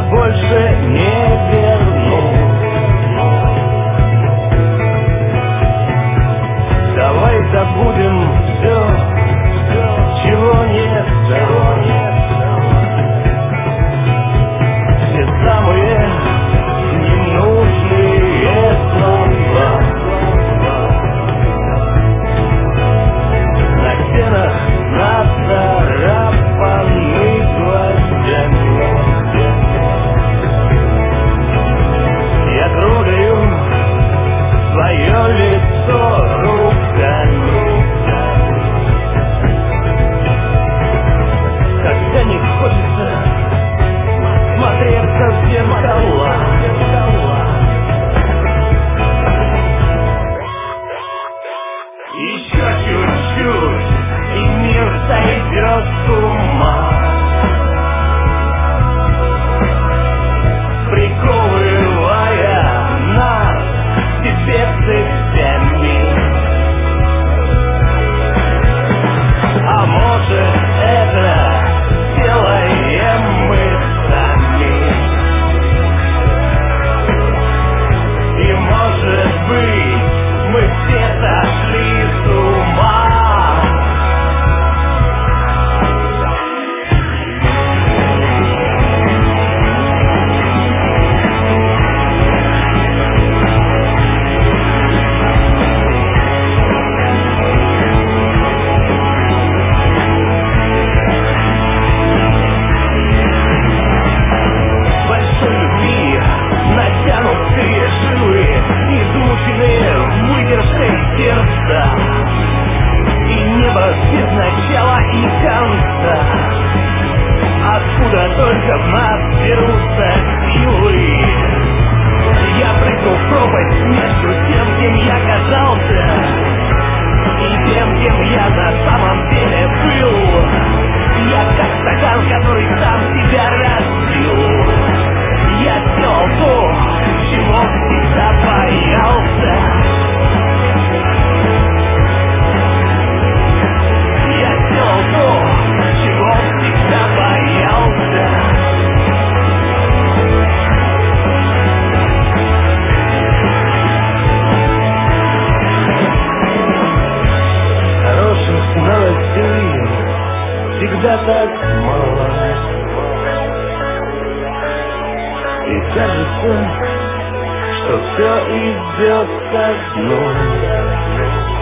больше не верну. Давай забудем все, чего нет, все самые ненужные слова. На стенах нацарапаны гвоздями. Я трогаю свое лицо руками. Когда не хочется смотреться в зеркала. Еще чуть-чуть, и мир сойдет с ума, приковывая нас к себе цепями. А может, это делаем мы сами. И может быть, мы все сошли с ума. Большой любви натянутые жилы, измученные выдержкой сердца, и небо без начала и конца, откуда только в нас берутся силы. Я прыгнул в пропасть между тем, кем я казался, и тем, кем я на самом деле был. Я как стакан, который сам себя разбил. Я сделал то, чего всегда боялся. Я сделал то, чего всегда боялся. Хороших новостей всегда так мало. И кажется, что все идет ко дну.